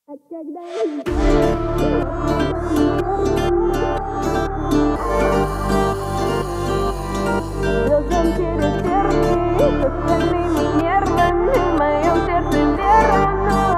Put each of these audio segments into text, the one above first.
А когда звездам через тернии, с остальными нервами в моем сердце вера,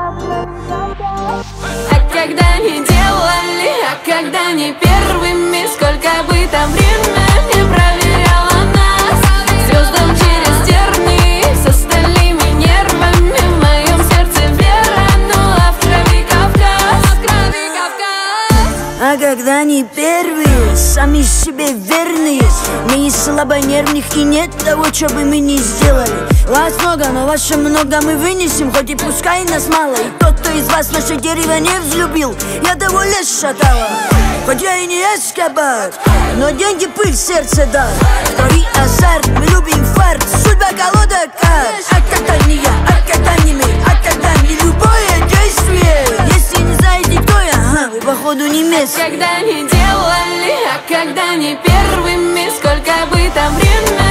а когда не делали, а когда не первыми, сколько бы там время не проверяло нас. Звездам через тернии, с остальными нервами в моем сердце вера, ну а в крови Кавказ, в крови Кавказ. А когда не первые, сами себе верные, мы не слабонервных и нет того, что бы мы не сделали. Вас много, но ваше много мы вынесем, хоть и пускай нас мало. И тот, кто из вас наше дерево не взлюбил, я того лес шатала. Хоть я и не Эскобар, но деньги пыль сердце дал. В крови азарт, мы любим фарт, судьба колода карт. А когда не я, а когда не мы, а когда не любое действие. Если не знаете, кто я, ага, вы походу не местные. Когда не делали, а когда не первыми, сколько бы там время